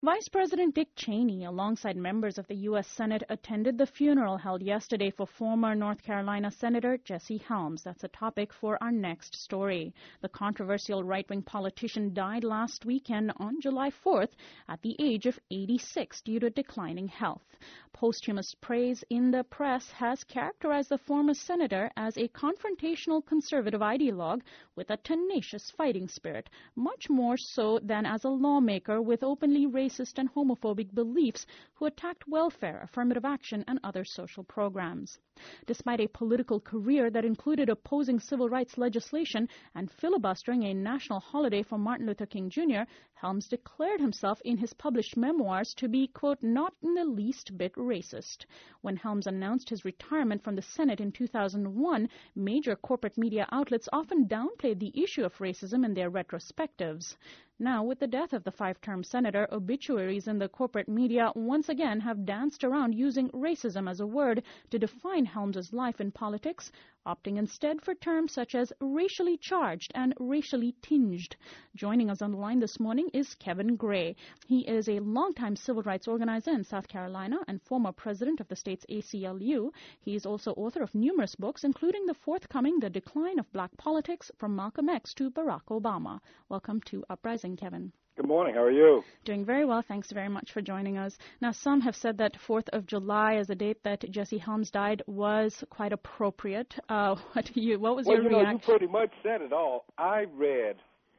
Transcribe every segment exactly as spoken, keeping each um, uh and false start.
Vice President Dick Cheney, alongside members of the U S Senate, attended the funeral held yesterday for former North Carolina Senator Jesse Helms. That's a topic for our next story. The controversial right-wing politician died last weekend on July fourth at the age of eighty-six due to declining health. Posthumous praise in the press has characterized the former senator as a confrontational conservative ideologue with a tenacious fighting spirit, much more so than as a lawmaker with openly racist and homophobic beliefs who attacked welfare, affirmative action, and other social programs. Despite a political career that included opposing civil rights legislation and filibustering a national holiday for Martin Luther King Junior, Helms declared himself in his published memoirs to be, quote, not in the least bit racist. When Helms announced his retirement from the Senate in two thousand one, major corporate media outlets often downplayed the issue of racism in their retrospectives. Now, with the death of the five-term senator, obituaries in the corporate media once again have danced around using racism as a word to define Helms's life in politics, opting instead for terms such as racially charged and racially tinged. Joining us on the line this morning is Kevin Gray. He is a longtime civil rights organizer in South Carolina and former president of the state's A C L U. He is also author of numerous books, including the forthcoming The Decline of Black Politics from Malcolm X to Barack Obama. Welcome to Uprising, Kevin. Good morning. How are you? Doing very well. Thanks very much for joining us. Now, some have said that fourth of July as the date that Jesse Helms died was quite appropriate. Uh, what, you, what was well, your you know, reaction? you pretty much said it all. I read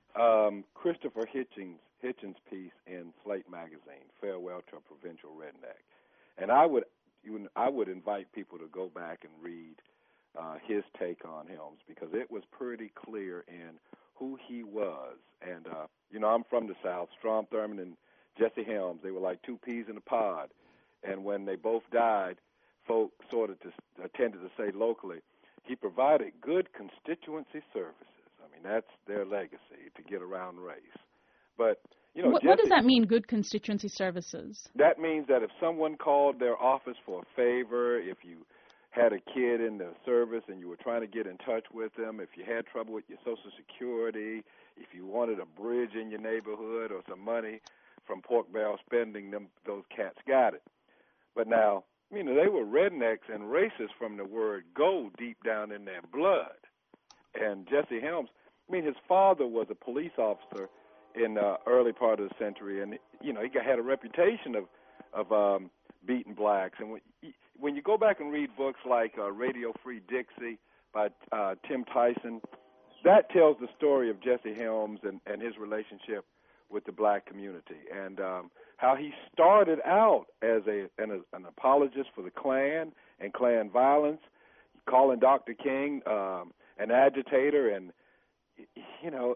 um, Christopher Hitchens' Hitchens' piece in Slate magazine, "Farewell to a Provincial Redneck," and I would even I would invite people to go back and read uh, his take on Helms, because it was pretty clear in who he was. And uh, you know, I'm from the South. Strom Thurmond and Jesse Helms, they were like two peas in a pod. And when they both died, folk sort of just tended to say locally, he provided good constituency services. I mean, that's their legacy, to get around race. But, you know, what, Jesse, what does that mean, good constituency services? That means that if someone called their office for a favor, if you had a kid in the service and you were trying to get in touch with them, if you had trouble with your Social Security, if you wanted a bridge in your neighborhood or some money from pork barrel spending, them those cats got it. But now, you know, they were rednecks and racist from the word go deep down in their blood. And Jesse Helms, I mean, his father was a police officer in the early part of the century, and, you know, he got, had a reputation of, of um, beating blacks. And when, when you go back and read books like uh, Radio Free Dixie by uh, Tim Tyson, that tells the story of Jesse Helms and, and his relationship with the black community, and um, how he started out as a an, an apologist for the Klan and Klan violence, calling Doctor King um, an agitator. And, you know,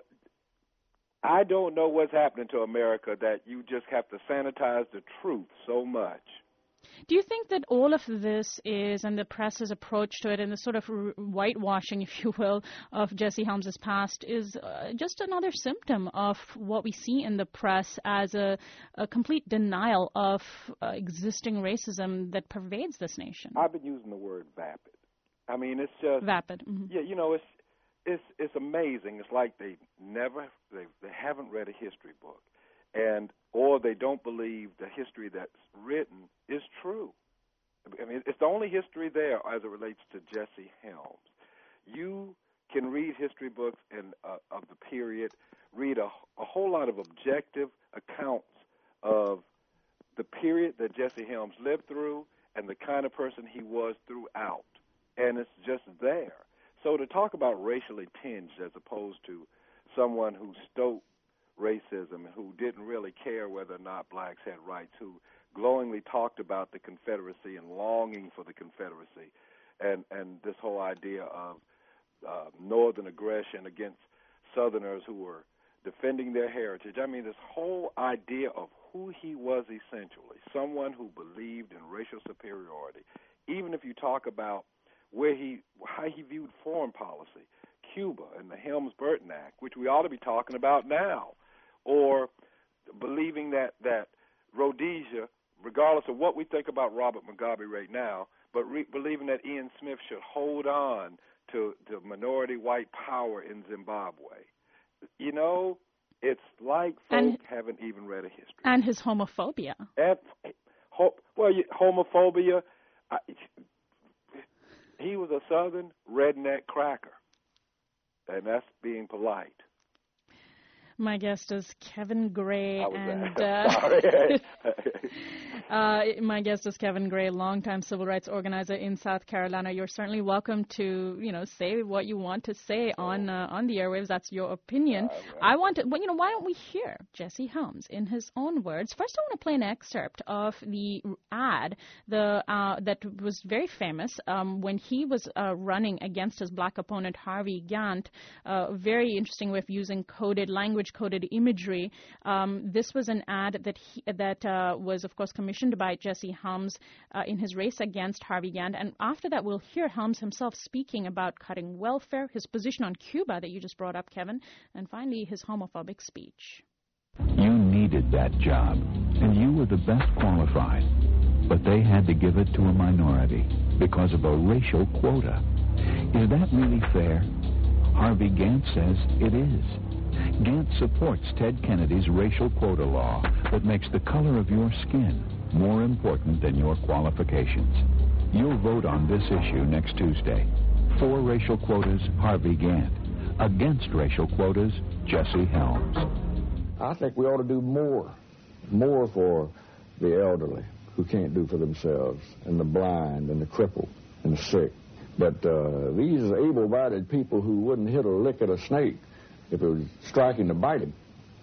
I don't know what's happening to America that you just have to sanitize the truth so much. Do you think that all of this is, and the press's approach to it, and the sort of r- whitewashing, if you will, of Jesse Helms' past is uh, just another symptom of what we see in the press as a, a complete denial of uh, existing racism that pervades this nation? I've been using the word vapid. I mean, it's just... Vapid. Mm-hmm. Yeah, you know, it's it's it's amazing. It's like they never, they, they haven't read a history book, and or they don't believe the history that's written is true. I mean, it's the only history there as it relates to Jesse Helms. You can read history books in, uh, of the period, read a, a whole lot of objective accounts of the period that Jesse Helms lived through and the kind of person he was throughout, and it's just there. So to talk about racially tinged as opposed to someone who stoked racism, who didn't really care whether or not blacks had rights, who glowingly talked about the Confederacy and longing for the Confederacy, and, and this whole idea of uh, northern aggression against Southerners who were defending their heritage. I mean, this whole idea of who he was essentially, someone who believed in racial superiority. Even if you talk about where he, how he viewed foreign policy, Cuba and the Helms-Burton Act, which we ought to be talking about now, or believing that, that Rhodesia, regardless of what we think about Robert Mugabe right now, but re- believing that Ian Smith should hold on to, to minority white power in Zimbabwe. You know, it's like folk and, haven't even read a history. And his homophobia. And, ho, well, homophobia. I, he was a Southern redneck cracker, and that's being polite. My guest is Kevin Gray, and uh, uh, my guest is Kevin Gray, longtime civil rights organizer in South Carolina. You're certainly welcome to, you know, say what you want to say on uh, on the airwaves. That's your opinion. Uh, I want to, well, you know, why don't we hear Jesse Helms in his own words? First, I want to play an excerpt of the ad, the uh, that was very famous um, when he was uh, running against his black opponent Harvey Gantt. Uh, very interesting way of using coded language. Coded imagery. Um, this was an ad that he, that uh, was, of course, commissioned by Jesse Helms uh, in his race against Harvey Gantt. And after that, we'll hear Helms himself speaking about cutting welfare, his position on Cuba that you just brought up, Kevin, and finally his homophobic speech. You needed that job, and you were the best qualified. But they had to give it to a minority because of a racial quota. Is that really fair? Harvey Gantt says it is. Gantt supports Ted Kennedy's racial quota law that makes the color of your skin more important than your qualifications. You'll vote on this issue next Tuesday. For racial quotas, Harvey Gantt. Against racial quotas, Jesse Helms. I think we ought to do more, more for the elderly who can't do for themselves, and the blind, and the crippled, and the sick. But uh, these able-bodied people who wouldn't hit a lick at a snake if it was striking to bite him.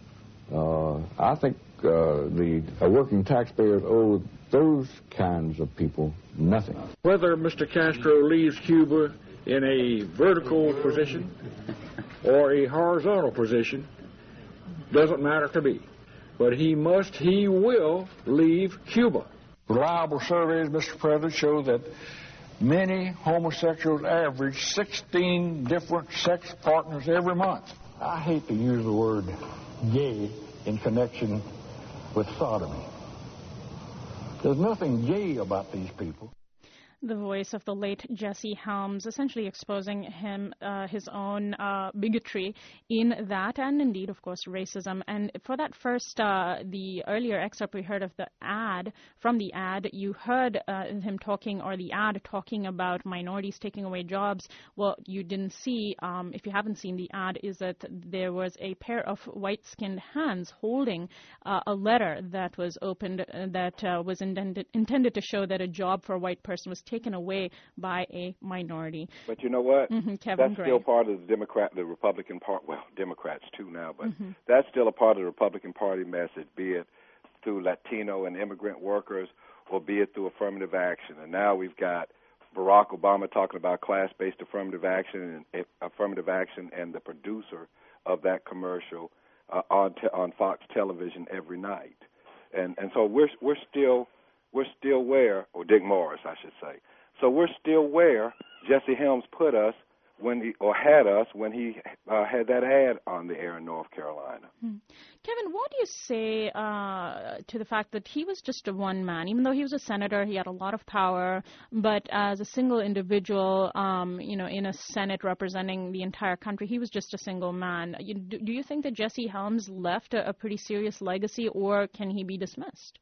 Uh, I think uh, the uh, working taxpayers owe those kinds of people nothing. Whether Mister Castro leaves Cuba in a vertical position or a horizontal position doesn't matter to me. But he must, he will leave Cuba. Reliable surveys, Mister President, show that many homosexuals average sixteen different sex partners every month. I hate to use the word gay in connection with sodomy. There's nothing gay about these people. The voice of the late Jesse Helms, essentially exposing him, uh, his own uh, bigotry in that, and indeed, of course, racism. And for that first, uh, the earlier excerpt we heard of the ad, from the ad, you heard uh, him talking, or the ad talking about minorities taking away jobs. Well, you didn't see, um, if you haven't seen the ad, is that there was a pair of white-skinned hands holding uh, a letter that was opened uh, that uh, was intended, intended to show that a job for a white person was taken taken away by a minority. But you know what? Mm-hmm, Kevin that's Gray. Still part of the Democrat, the Republican Party. Well, Democrats too now, but mm-hmm. that's still a part of the Republican Party message, be it through Latino and immigrant workers or be it through affirmative action. And now we've got Barack Obama talking about class-based affirmative action and affirmative action, and the producer of that commercial uh, on te- on Fox Television every night. And and so we're we're still we're still where, or Dick Morris, I should say. So we're still where Jesse Helms put us when he, or had us when he uh, had that ad on the air in North Carolina. Hmm. Kevin, what do you say uh, to the fact that he was just a one man? Even though he was a senator, he had a lot of power, but as a single individual, um, you know, in a Senate representing the entire country, he was just a single man. You, do, do you think that Jesse Helms left a, a pretty serious legacy, or can he be dismissed?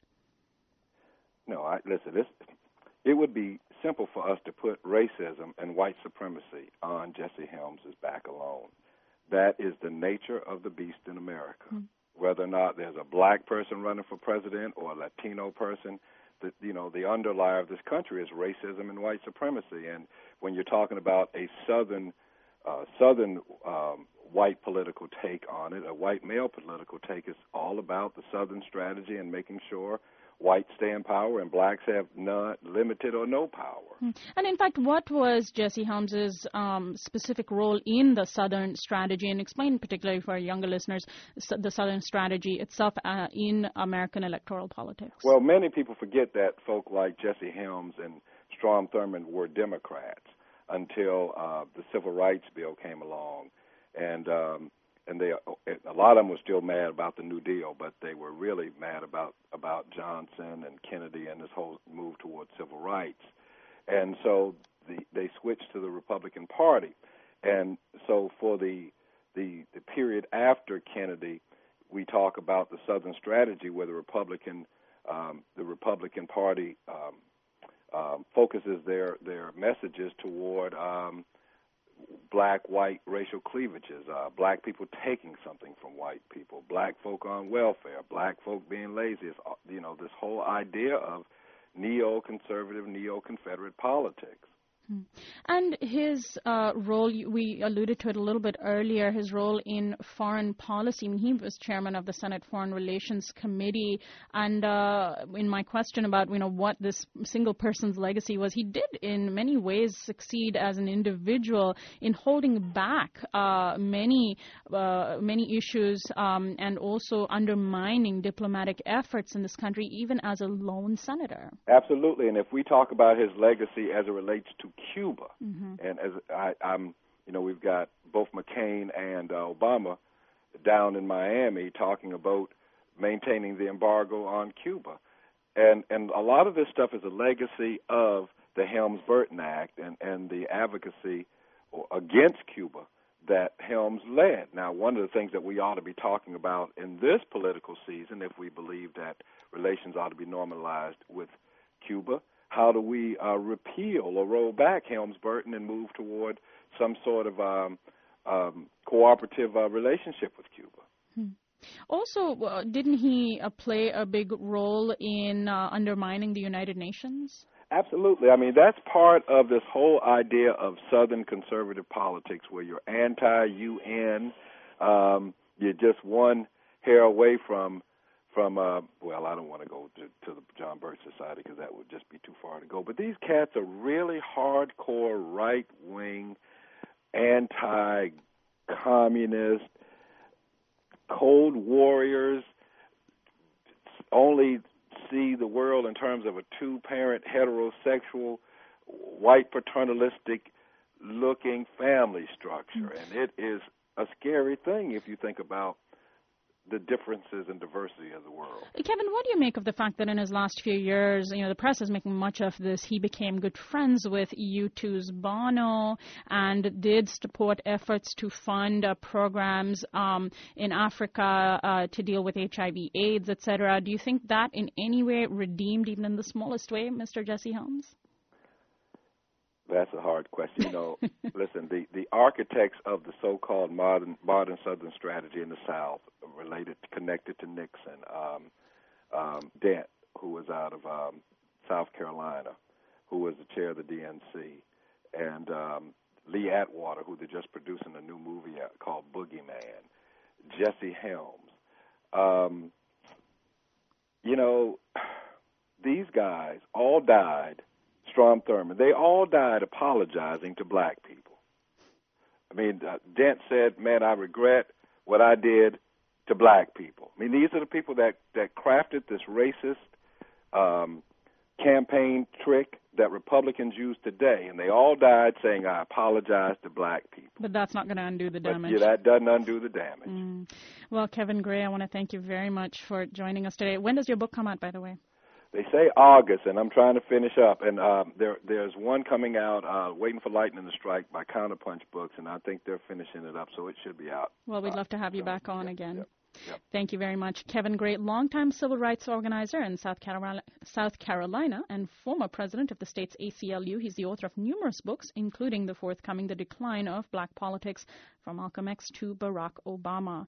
No, I, listen, this, it would be simple for us to put racism and white supremacy on Jesse Helms' back alone. That is the nature of the beast in America. Mm. Whether or not there's a black person running for president or a Latino person, the, you know, the underlier of this country is racism and white supremacy. And when you're talking about a southern, uh, southern um, white political take on it, a white male political take, is all about the southern strategy and making sure whites stay in power and blacks have none, limited or no power. And in fact, what was Jesse Helms' um, specific role in the Southern strategy? And explain particularly for our younger listeners the Southern strategy itself uh, in American electoral politics. Well, many people forget that folk like Jesse Helms and Strom Thurmond were Democrats until uh, the Civil Rights Bill came along. And um, And they, a lot of them were still mad about the New Deal, but they were really mad about, about Johnson and Kennedy and this whole move towards civil rights. And so the, they switched to the Republican Party. And so for the, the the period after Kennedy, we talk about the Southern strategy, where the Republican um, the Republican Party um, um, focuses their their messages toward um, black-white racial cleavages, uh, black people taking something from white people, black folk on welfare, black folk being lazy. It's, you know, this whole idea of neo-conservative, neo-Confederate politics. And his uh, role, we alluded to it a little bit earlier, his role in foreign policy. I mean, he was chairman of the Senate Foreign Relations Committee. And uh, in my question about, you know, what this single person's legacy was, he did in many ways succeed as an individual in holding back uh, many, uh, many issues um, and also undermining diplomatic efforts in this country, even as a lone senator. Absolutely. And if we talk about his legacy as it relates to Cuba, mm-hmm. and as I, I'm, you know, we've got both McCain and uh, Obama down in Miami talking about maintaining the embargo on Cuba, and and a lot of this stuff is a legacy of the Helms-Burton Act and and the advocacy against Cuba that Helms led. Now, one of the things that we ought to be talking about in this political season, if we believe that relations ought to be normalized with Cuba, how do we uh, repeal or roll back Helms-Burton and move toward some sort of um, um, cooperative uh, relationship with Cuba? Hmm. Also, uh, didn't he uh, play a big role in uh, undermining the United Nations? Absolutely. I mean, that's part of this whole idea of Southern conservative politics, where you're anti-U N, um, you're just one hair away from From, uh, well, I don't want to go to, to the John Birch Society because that would just be too far to go. But these cats are really hardcore, right-wing, anti-communist, cold warriors, only see the world in terms of a two-parent, heterosexual, white paternalistic-looking family structure. And it is a scary thing if you think about the differences and diversity of the world. Kevin, what do you make of the fact that in his last few years, you know, the press is making much of this, he became good friends with U two's Bono and did support efforts to fund uh, programs um, in Africa uh, to deal with H I V AIDS, et cetera. Do you think that in any way redeemed, even in the smallest way, Mister Jesse Helms? That's a hard question. You know, listen, the, the architects of the so-called modern modern Southern strategy in the South, related, connected to Nixon, um, um, Dent, who was out of um, South Carolina, who was the chair of the D N C, and um, Lee Atwater, who they're just producing a new movie called Boogeyman, Jesse Helms. Um, you know, these guys all died. Strom Thurmond, they all died apologizing to black people. I mean, uh, Dent said, man, I regret what I did to black people. I mean, these are the people that, that crafted this racist um, campaign trick that Republicans use today, and they all died saying, I apologize to black people. But that's not going to undo the damage. But, yeah, that doesn't undo the damage. Mm. Well, Kevin Gray, I want to thank you very much for joining us today. When does your book come out, by the way? They say August, and I'm trying to finish up. And uh, there, there's one coming out, uh, Waiting for Lightning to Strike by Counterpunch Books, and I think they're finishing it up, so it should be out. Well, we'd uh, love to have you so, back on yep, again. Yep, yep. Thank you very much. Kevin Gray, longtime civil rights organizer in South Carolina, South Carolina and former president of the state's A C L U. He's the author of numerous books, including the forthcoming The Decline of Black Politics, from Malcolm X to Barack Obama.